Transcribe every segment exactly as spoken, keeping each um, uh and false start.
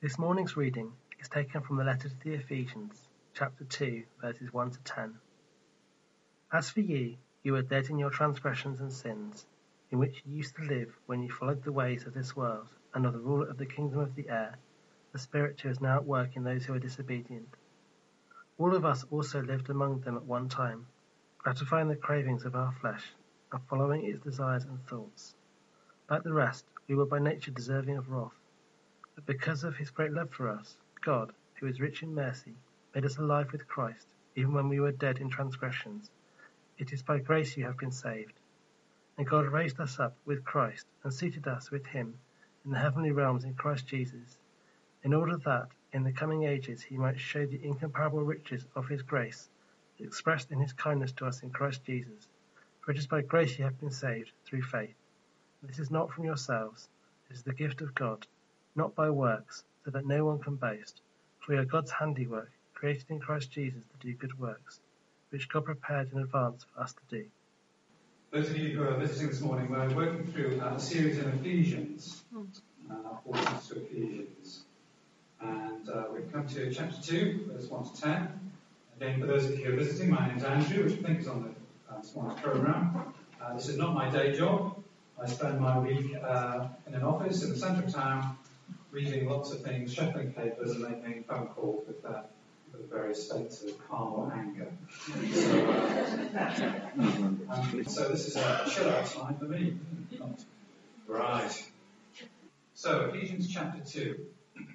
This morning's reading is taken from the letter to the Ephesians, chapter two, verses one to ten. As for you, you were dead in your transgressions and sins, in which you used to live when you followed the ways of this world and of the ruler of the kingdom of the air, the spirit who is now at work in those who are disobedient. All of us also lived among them at one time, gratifying the cravings of our flesh and following its desires and thoughts. Like the rest, we were by nature deserving of wrath. But because of his great love for us, God, who is rich in mercy, made us alive with Christ, even when we were dead in transgressions. It is by grace you have been saved. And God raised us up with Christ and seated us with him in the heavenly realms in Christ Jesus, in order that, in the coming ages, he might show the incomparable riches of his grace, expressed in his kindness to us in Christ Jesus. For it is by grace you have been saved, through faith. This is not from yourselves, it is the gift of God, not by works, so that no one can boast. For we are God's handiwork, created in Christ Jesus to do good works, which God prepared in advance for us to do. Those of you who are visiting this morning, we're working through uh, a series in Ephesians, uh, portions to Ephesians. And uh, we've come to chapter two, verse one to ten. Again, for those of you who are visiting, my name is Andrew, which I think is on the uh, this morning's programme. Uh, this is not my day job. I spend my week uh, in an office in the centre of town, reading lots of things, shuffling papers and making phone calls with, uh, with various states of calm or anger. So, uh, um, so this is a chill-out time for me. Right. So, Ephesians chapter two.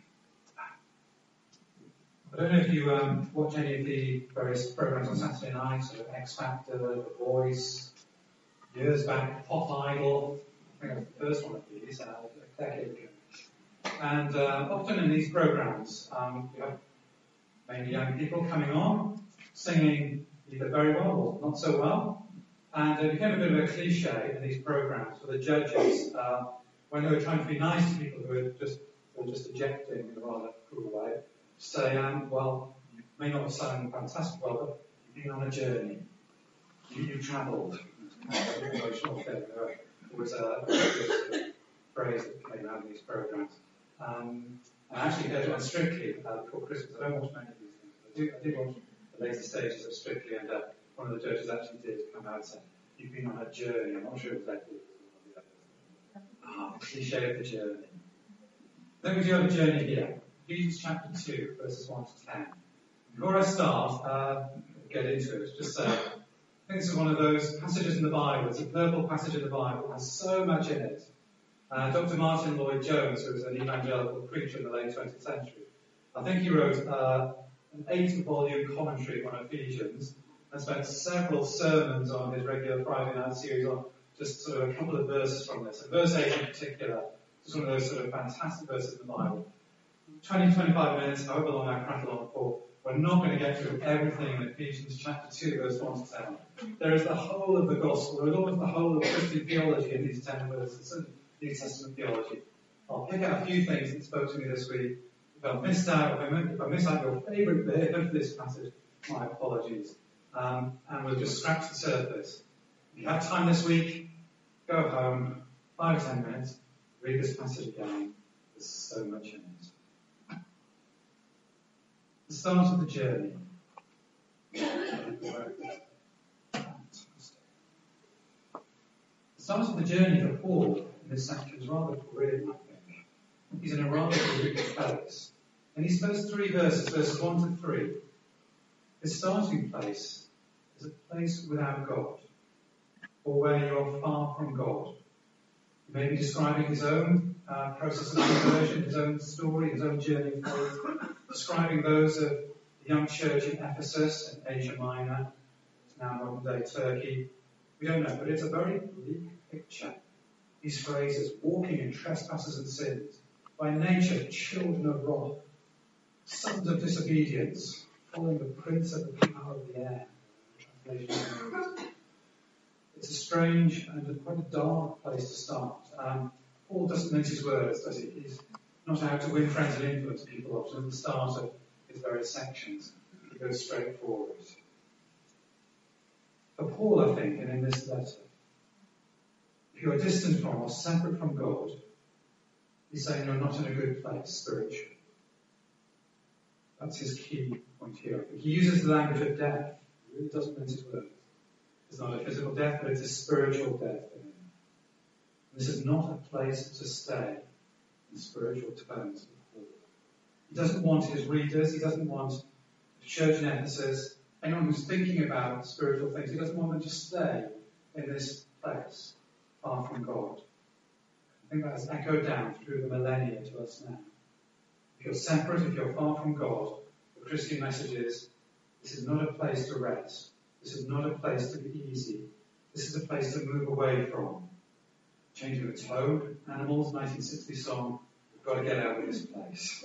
I don't know if you um, watch any of the various programs on Saturday night, so X Factor, The Voice, years back, Pop Idol. I think that was the first one of these, uh, a decade ago. And uh, often in these programs, um, you have mainly young people coming on, singing either very well or not so well. And it became a bit of a cliche in these programs for the judges, uh, when they were trying to be nice to people who were just, who were just ejecting in a rather cruel way, to say, um, well, you may not have sung fantastic well, but you've been on a journey. You, you travelled. Emotional thing. There was a, a phrase that came out in these programs. Um, and actually, go to Strictly uh, before Christmas. I don't watch many of these things, but I, do, I did watch the later stages of Strictly, and uh, one of the judges actually did come out and say, "You've been on a journey." I'm not sure exactly what it was. Ah, the cliche of the journey. Then we do have a journey here. Ephesians chapter two, verses one to ten. Before I start, uh, get into it, just say, I think this is one of those passages in the Bible. It's a purple passage in the Bible. It has so much in it. Uh, Doctor Martin Lloyd-Jones, who was an evangelical preacher in the late twentieth century, I think he wrote uh, an eight-volume commentary on Ephesians and spent several sermons on his regular Friday night series on just sort of a couple of verses from this. And verse eight in particular is one of those sort of fantastic verses in the Bible. twenty, twenty-five minutes, however long I prattle on for, we're not going to get through everything in Ephesians chapter two, verse one to ten. There is the whole of the gospel, there is almost the whole of Christian theology in these ten verses. New Testament theology. I'll pick out a few things that spoke to me this week. If I missed out, if I, if I missed out your favourite bit of this passage, my apologies. Um, and we'll just scratch the surface. If you have time this week, go home, five or ten minutes, read this passage again. There's so much in it. The start of the journey. The start of the journey for Paul in this section is rather grim, I think. He's in a rather grim place. In these first three verses, verses one to three, his starting place is a place without God, or where you are far from God. He may be describing his own uh, process of conversion, his own story, his own journey of faith, describing those of the young church in Ephesus in Asia Minor, it's now modern-day Turkey. We don't know, but it's a very bleak picture. These phrases, walking in trespasses and sins, by nature children of wrath, sons of disobedience, following the prince of the power of the air. It's a strange and quite a dark place to start. Um, Paul doesn't mince his words, does he? He's not out to win friends and influence people often at the start of his various sections. He goes straight forward. For Paul, I think, and in this letter, if you are distant from or separate from God, he's saying you're not in a good place spiritually. That's his key point here. He uses the language of death. He really doesn't mince his words. It's not a physical death, but it's a spiritual death for him. This is not a place to stay in spiritual terms. He doesn't want his readers, he doesn't want the church in Ephesus, anyone who's thinking about spiritual things, he doesn't want them to stay in this place, far from God. I think that has echoed down through the millennia to us now. If you're separate, if you're far from God, the Christian message is, this is not a place to rest. This is not a place to be easy. This is a place to move away from. Changing the tone, Animals, nineteen sixty song, we've got to get out of this place.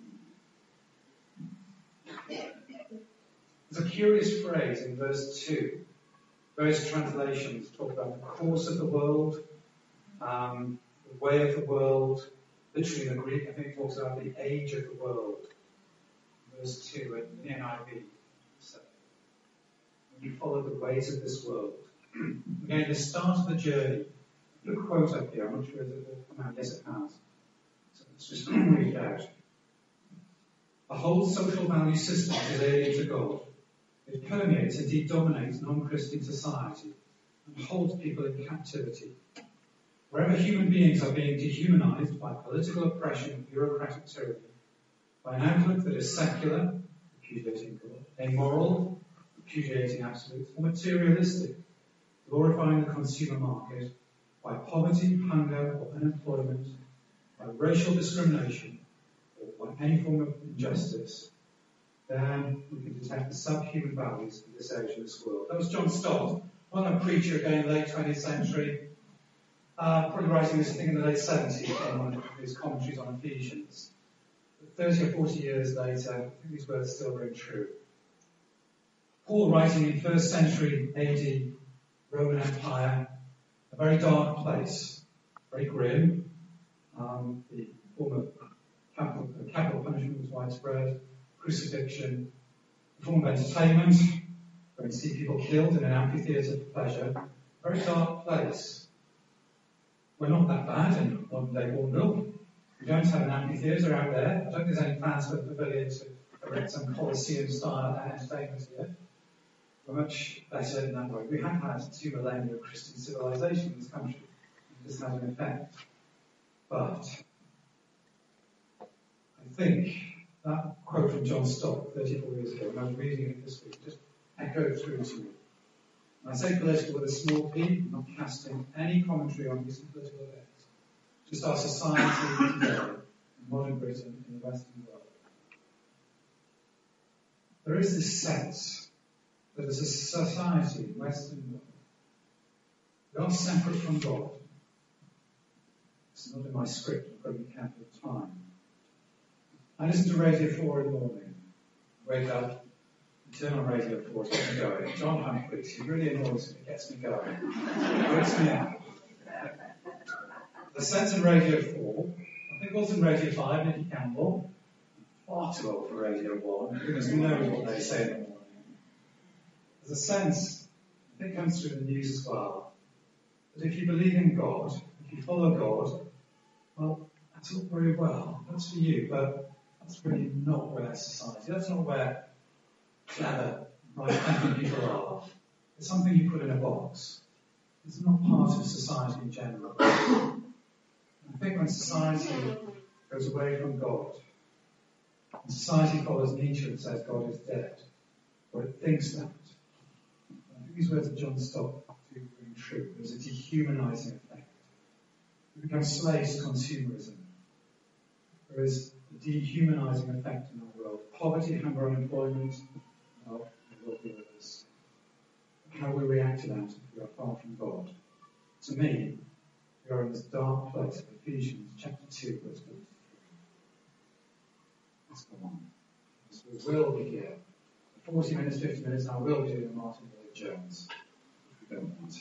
There's a curious phrase in verse two. Various translations talk about the course of the world, um, the way of the world. Literally in the Greek, I think it talks about the age of the world. Verse two in the N I V. So, when you follow the ways of this world. Again, the start of the journey. Put a quote up here. I'm not sure if it will come out. Yes, it has. So let's just read it out. The whole social value system is alien to God. It permeates, indeed dominates non-Christian society and holds people in captivity. Wherever human beings are being dehumanized by political oppression and bureaucratic tyranny, by an outlook that is secular, repudiating God, immoral, repudiating absolutes, or materialistic, glorifying the consumer market, by poverty, hunger, or unemployment, by racial discrimination, or by any form of injustice, then we can detect the subhuman values of this age of this world. That was John Stott, well-known preacher again, late twentieth century, uh, probably writing this thing in the late seventies in one of his commentaries on Ephesians. thirty or forty years later, I think these words still ring true. Paul, writing in first century A D Roman Empire, a very dark place, very grim. Um, the form of capital, capital punishment was widespread. Crucifixion, a form of entertainment, where you see people killed in an amphitheatre for pleasure. A very dark place. We're not that bad in modern day Warrnambool. We don't have an amphitheatre out there. I don't think there's any plans for the pavilion to erect some Colosseum-style entertainment here. We're much better in that way. We have had two millennia of Christian civilization in this country. This has an effect. But I think that quote from John Stott thirty-four years ago, when I was reading it this week, just echoed through to me. And I say political with a small p, not casting any commentary on recent political events. Just our society today, in modern Britain, in the Western world. There is this sense that as a society in Western world, we are separate from God. It's not in my script, I've got to be careful of time. I listen to Radio four in the morning, wake up, turn on Radio four, it's got me going. John Humphreys, he really annoys me, gets me going. It wakes me up. The sense in Radio four, I think also in Radio five, Nicky Campbell, far too old for Radio one, goodness knows what they say in the morning. There's a sense, I think comes through the news as well, that if you believe in God, if you follow God, well, that's all very well, that's for you, but that's really not where society, that's not where clever, right-thinking people are. It's something you put in a box. It's not part of society in general. I think when society goes away from God, and society follows Nietzsche and says God is dead, or it thinks that, I think these words of John Stott do ring true. There's a dehumanizing effect. We become slaves to consumerism. There is a dehumanizing effect in our world. Poverty, hunger, unemployment, well, there will be others. How we react to that if we are far from God. To me, we are in this dark place of Ephesians chapter two, verse forty-three. Let's go on. We will be here. forty minutes, fifty minutes, and I will be doing Martin Lloyd-Jones. If we don't want.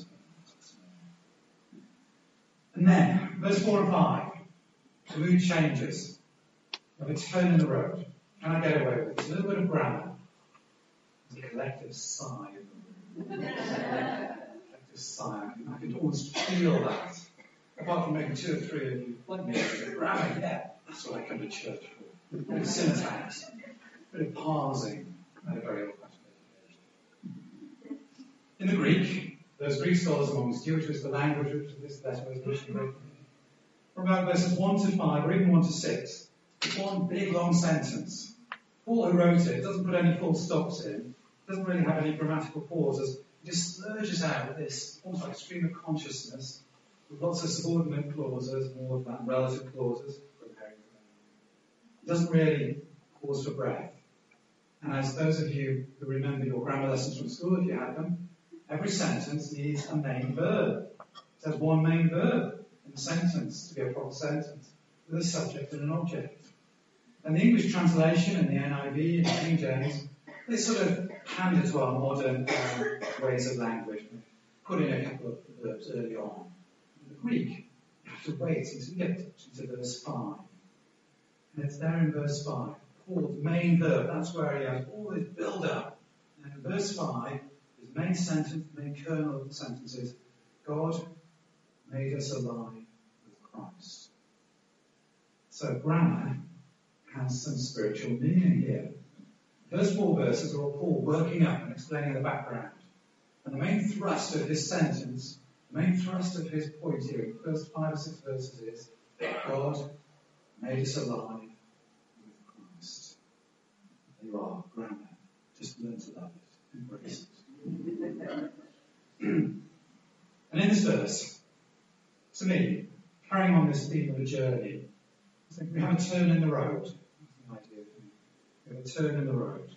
And then, verse four and five. The mood changes. We have a turn in the road. Can I get away with it? It's a little bit of grammar. There's a collective sigh in the room. Collective sigh. I can almost feel that. Apart from maybe two or three of you, like me, grammar, yeah, that's what I come to church for. And syntax. a bit of parsing at a very old-fashioned education. In the Greek, those Greek scholars amongst you, which was the language which this letter was originally written in, from about verses one to five, or even one to six, it's one big long sentence. Paul, who wrote it, doesn't put any full stops in, doesn't really have any grammatical pauses. He just splurges out with this almost like stream of consciousness, with lots of subordinate clauses, more of that relative clauses. He doesn't really pause for breath. And as those of you who remember your grammar lessons from school, if you had them, every sentence needs a main verb. It has one main verb in the sentence to be a proper sentence, with a subject and an object. And the English translation and the N I V and the King James, they sort of hand it to our modern uh, ways of language, put in a couple of verbs early on. In the Greek, you have to wait until you get to verse five. And it's there in verse five. Paul's main verb, that's where he has all this build-up. And in verse five, his main sentence, main kernel of the sentence is, God made us alive with Christ. So grammar has some spiritual meaning here. The first four verses are all Paul working up and explaining the background. And the main thrust of his sentence, the main thrust of his point here in the first five or six verses is, God made us alive with Christ. There you are, grammar. Just learn to love it. Embrace it. And in this verse, to me, carrying on this theme of a journey, I think we have a turn in the road. That's the idea. We have a turn in the road.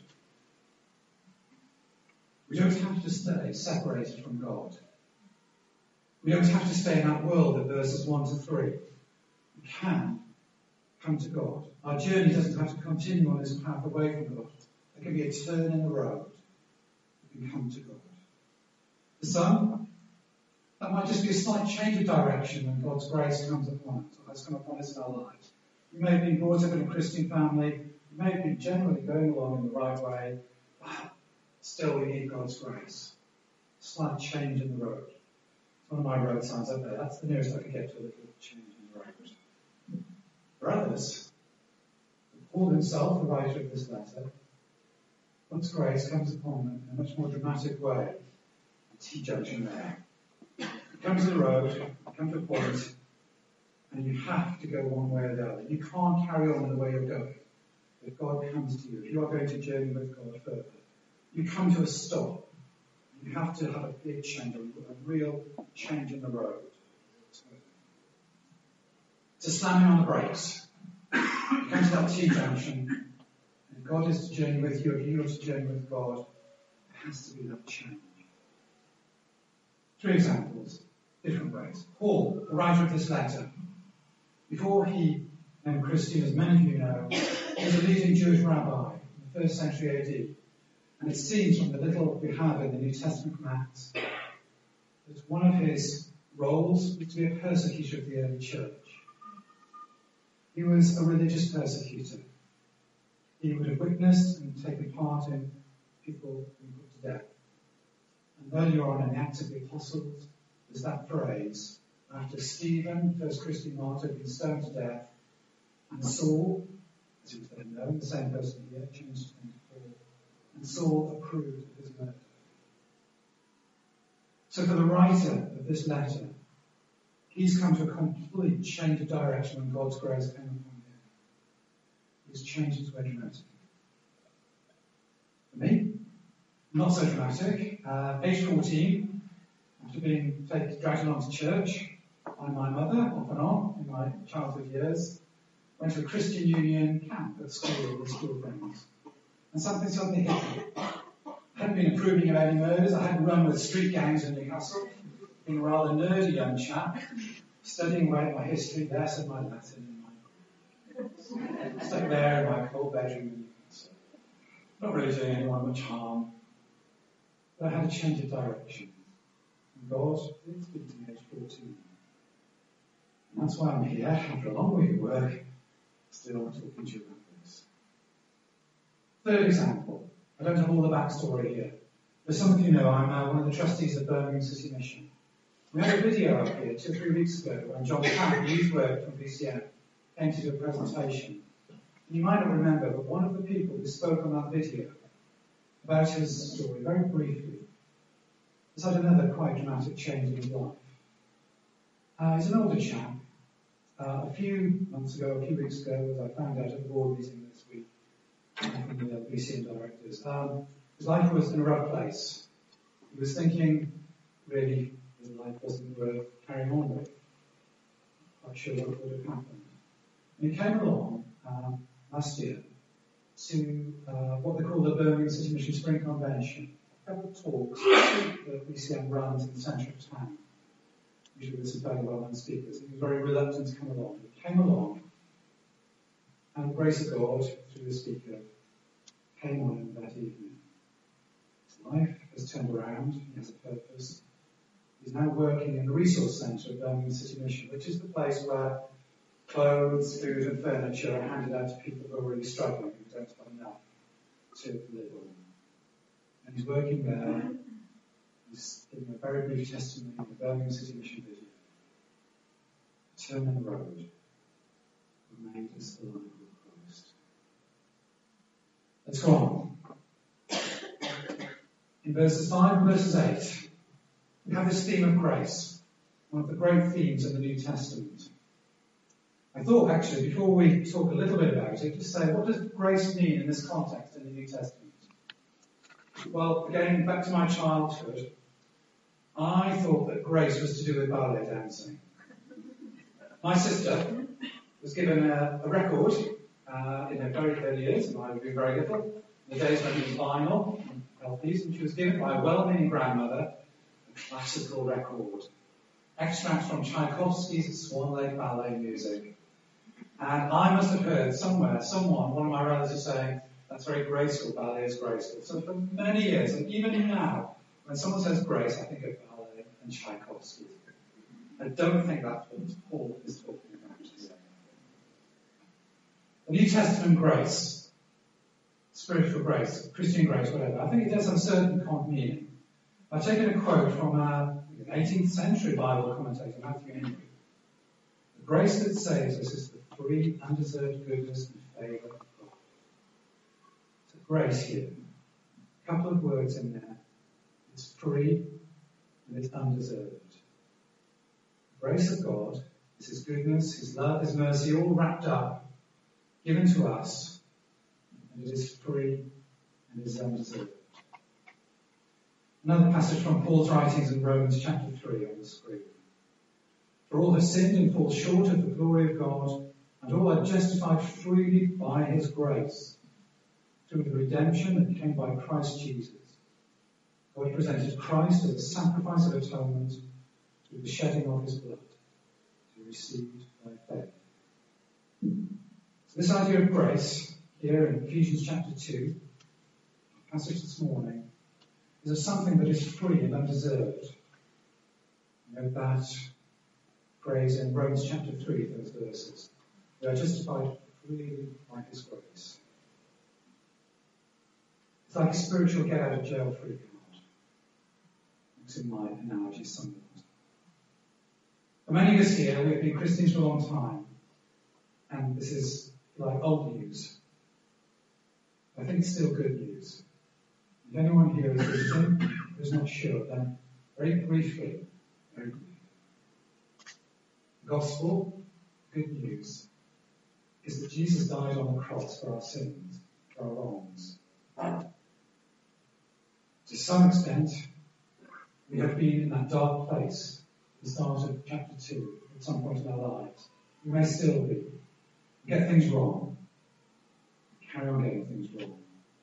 We don't have to stay separated from God. We don't have to stay in that world of verses one to three. We can come to God. Our journey doesn't have to continue on this path away from God. There can be a turn in the road. We can come to God. For some, that might just be a slight change of direction when God's grace comes upon us, or has come upon us in our lives. You may have been brought up in a Christian family. You may have been generally going along in the right way. But still, we need God's grace. A slight change in the road. It's one of my road signs up there. That's the nearest I could get to a little change in the road. For others, Paul himself, the writer of this letter, God's grace comes upon them in a much more dramatic way. A T-junction there. You come to the road, you come to a point, and you have to go one way or the other. You can't carry on in the way you're going. If God comes to you, if you are going to journey with God further, you come to a stop. You have to have a big change, a real change in the road. To slamming on the brakes. You come to that T-junction, and God is to journey with you, if you are to journey with God, there has to be that change. Three examples, different ways. Paul, the writer of this letter, before he became Christian, as many of you know, he was a leading Jewish rabbi in the first century A D. And it seems from the little we have in the New Testament from Acts that one of his roles was to be a persecutor of the early church. He was a religious persecutor. He would have witnessed and taken part in people being put to death. And earlier on in the Acts of the Apostles, there's that phrase, after Stephen, the first Christian martyr, had been stoned to death, and Saul, as he was then known, the same person here, changed his name to Paul, and Saul approved of his murder. So for the writer of this letter, he's come to a complete change of direction when God's grace came upon him. His changes were dramatic. For me, not so dramatic. Uh, age fourteen, after being taken, dragged along to church by my mother, off and on, in my childhood years, went to a Christian Union camp at school with school friends. And something suddenly hit me. I hadn't been approving of any murders. I hadn't run with street gangs in Newcastle. Being a rather nerdy young chap, studying away my history, there said my Latin, and my stuck there in my cold bedroom in Newcastle. Not really doing anyone much harm. But I had a change of direction. And God did speak to me at age fourteen. And that's why I'm here, after a long week of work, still talking to you about this. Third example. I don't have all the backstory here. But some of you know I'm uh, one of the trustees of Birmingham City Mission. We had a video up here two or three weeks ago when John Camp, the youth worker from B C M, came to do a presentation. You might not remember, but one of the people who spoke on that video about his story very briefly has had another quite dramatic change in his life. Uh, he's an older chap. Uh, a few months ago, a few weeks ago, as I found out at the board meeting this week from the B C M directors, um, his life was in a rough place. He was thinking, really, his life wasn't worth carrying on with. Not sure what would have happened. And he came along um, last year to uh, what they call the Birmingham City Mission Spring Convention. A couple of talks that B C M runs in the centre of town. Usually with some very well-known speakers. He was very reluctant to come along. He came along, and the grace of God, through the speaker, came on him that evening. His life has turned around. He has a purpose. He's now working in the resource centre of Birmingham City Mission, which is the place where clothes, food and furniture are handed out to people who are really struggling, who don't have enough to live on. And he's working there. He's giving a very brief testimony in the Birmingham City Mission video. Turn in the road, remain as the light of Christ. Let's go on. In verses five and verses eight, we have this theme of grace, one of the great themes in the New Testament. I thought, actually, before we talk a little bit about it, just say, what does grace mean in this context in the New Testament? Well, again, back to my childhood, I thought that grace was to do with ballet dancing. My sister was given a, a record uh, in her very early years, and I would be very little, in the days when it was vinyl and L Ps, and she was given by a well-meaning grandmother a classical record. Extracts from Tchaikovsky's Swan Lake Ballet music. And I must have heard somewhere, someone, one of my relatives saying, that's very graceful, ballet is graceful. So for many years, and even now, when someone says grace, I think of ballet and Tchaikovsky. I don't think that's what Paul is talking about today. The New Testament grace, spiritual grace, Christian grace, whatever, I think it does have a certain kind of meaning. I've taken a quote from an eighteenth century Bible commentator, Matthew Henry. The grace that saves us is the free, undeserved goodness and favour of God. So grace here, a couple of words in there. It's free and it's undeserved. The grace of God is His goodness, His love, His mercy, all wrapped up, given to us, and it is free and it is undeserved. Another passage from Paul's writings in Romans chapter three on the screen. For all have sinned and fall short of the glory of God, and all are justified freely by His grace, through the redemption that came by Christ Jesus. God presented Christ as a sacrifice of atonement through the shedding of His blood, to be received by faith. So this idea of grace, here in Ephesians chapter two, our passage this morning, is of something that is free and undeserved. You know that phrase in Romans chapter three, those verses. We are justified freely by His grace. It's like a spiritual get out of jail free card. It's in my analogy somewhat. For many of us here, we have been Christians for a long time. And this is like old news. I think it's still good news. If anyone here is visiting, who's not sure, then very briefly, very briefly. The gospel, good news, is that Jesus died on the cross for our sins, for our wrongs. To some extent, we have been in that dark place at the start of chapter two, at some point in our lives. We may still be. We get things wrong. We carry on getting things wrong.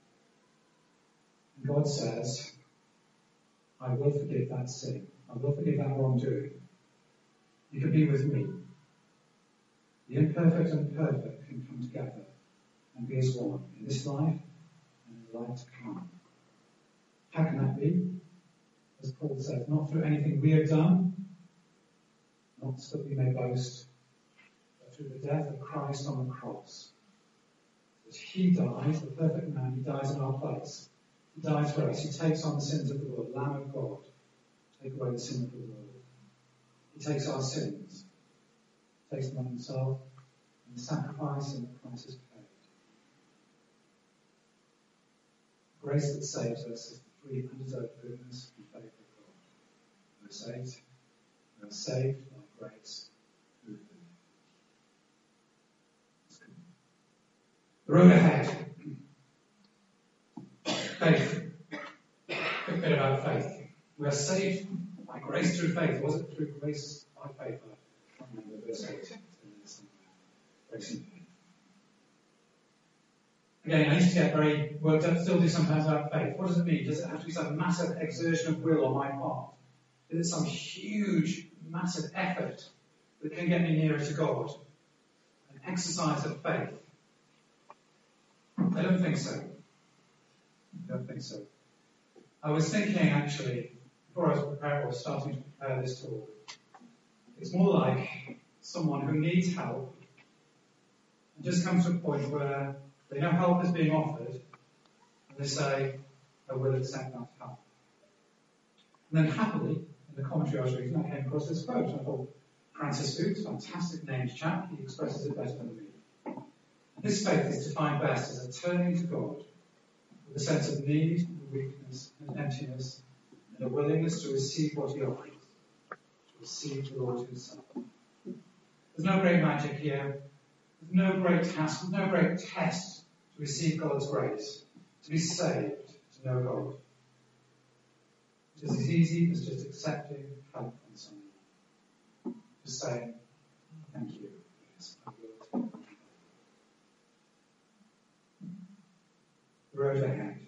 And God says, I will forgive that sin. I will forgive that wrongdoing. You can be with me. The imperfect and perfect can come together and be as one in this life and in the life to come. How can that be? As Paul says, not through anything we have done, not so that we may boast, but through the death of Christ on the cross. That He dies, the perfect man, He dies in our place. He dies for us. He takes on the sins of the world, Lamb of God, take away the sin of the world. He takes our sins, takes them on Himself, and the sacrifice and the price is paid. grace that saves us is the free undeserved goodness and favour of God. Verse eight, we are saved by grace through faith. The road ahead. Faith. Quick bit about faith. We are saved by grace through faith. Was it through grace by faith? I can't remember verse eight. Grace and faith. Again, I used to get very worked up, still do sometimes, about faith. What does it mean? Does it have to be some massive exertion of will on my part? Is it some huge, massive effort that can get me nearer to God? An exercise of faith? I don't think so. I don't think so. I was thinking, actually, before I was prepared or starting to prepare this talk, it's more like someone who needs help and just comes to a point where they know help is being offered, and they say, I will accept that help. And then happily, in the commentary I was reading, I came across this quote. I thought, Francis Fuchs, fantastic named chap, he expresses it better than me. And his faith is defined best as a turning to God with a sense of need, and weakness, and emptiness, and a willingness to receive what he offers, to receive the Lord himself. There's no great magic here. There's no great task, there's no great test to receive God's grace, to be saved, to know God. It's as easy as just accepting help from someone. Just saying, thank you. Yes, I will. The road ahead.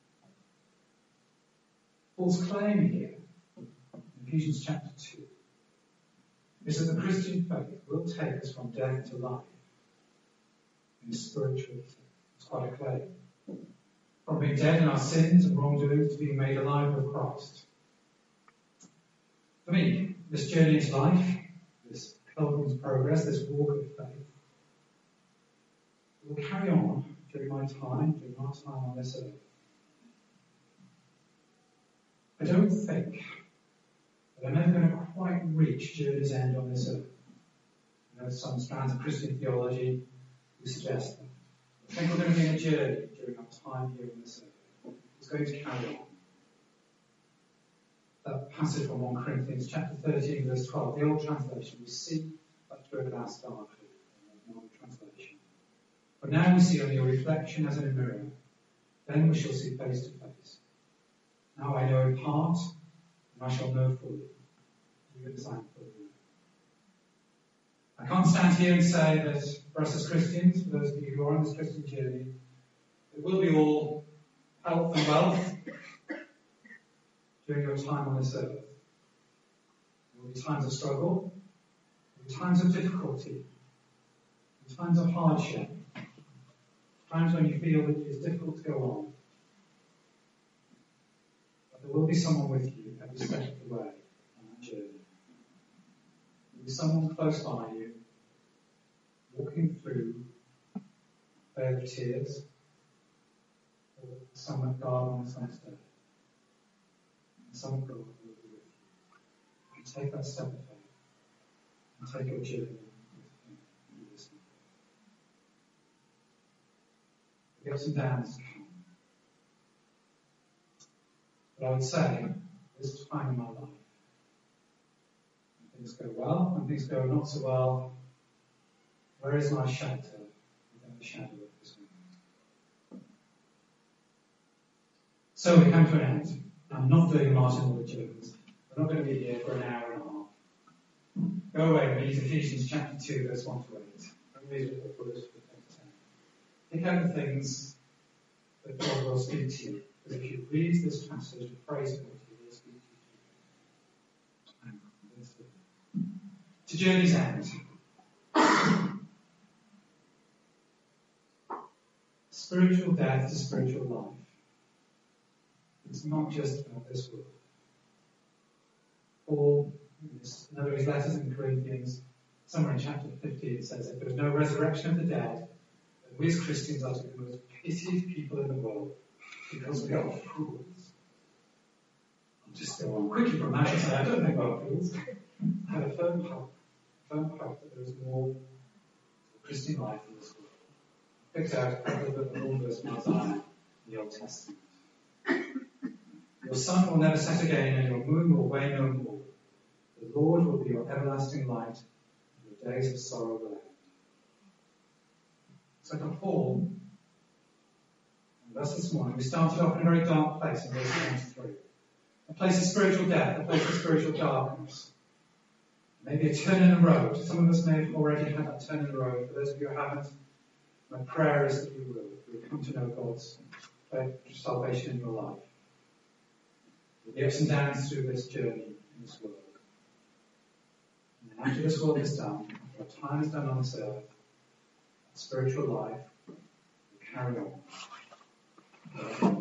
Paul's claim here, in Ephesians chapter two, is that the Christian faith will take us from death to life. In spiritual sense. It's quite a claim. From being dead in our sins and wrongdoings to being made alive with Christ. For me, this journey into life, this pilgrim's progress, this walk of faith, will carry on during my time, during our time on this earth. I don't think that I'm ever going to quite reach journey's end on this earth. You know, some strands of Christian theology who suggest that. I think we're going to be in a journey during our time here on this earth. It's going to carry on. That passage from First Corinthians chapter thirteen, verse twelve, the old translation, we see that through a glass darkly, the old translation. But now we see only a reflection as in a mirror. Then we shall see face to face. Now I know in part, and I shall know fully, even as I am fully. I can't stand here and say that for us as Christians, for those of you who are on this Christian journey, it will be all health and wealth during your time on this earth. There will be times of struggle, there will be times of difficulty, there will be times of hardship, times when you feel that it's difficult to go on. But there will be someone with you every step of the way on that journey. There will be someone close by you, walking through a vale of tears, or some of God on this next day. And some of God will be with you. You can take that step of faith and take your journey with Him and listen. The ups and downs come. But I would say, this time in my life, when things go well, when things go not so well, where is my shelter within the shadow of His wings? So we come to an end. I'm not doing Martin Lloyd Jones. We're not going to be here for an hour and a half. Go away and read Ephesians chapter two, verse one to eight. I'm read it all for us for ten. Think out the things that God will speak to you. Because if you read this passage and praise God, He will speak to you. And to journey's end. Spiritual death to spiritual life. It's not just about this world. Paul, in another of his letters in Corinthians, somewhere in chapter fifteen, it says, if there is no resurrection of the dead, then we as Christians are to be the most pitied people in the world, because we are fools. I'll just go on quickly from that and say, I don't think we're fools. I have a firm hope, firm hope that there is more to the Christian life in this world. I picked out a little bit of all verse from Isaiah in the Old Testament. Your sun will never set again, and your moon will wane no more. The Lord will be your everlasting light, and your days of sorrow will end. So for Paul, and thus this morning, we started off in a very dark place in verse twenty-three. A place of spiritual death, a place of spiritual darkness. Maybe a turn in the road. Some of us may have already had that turn in the road. For those of you who haven't, my prayer is that you will. You will come to know God's salvation in your life. The ups and downs through this journey in this world. And then after this world is done, after our time is done on this earth, spiritual life will carry on.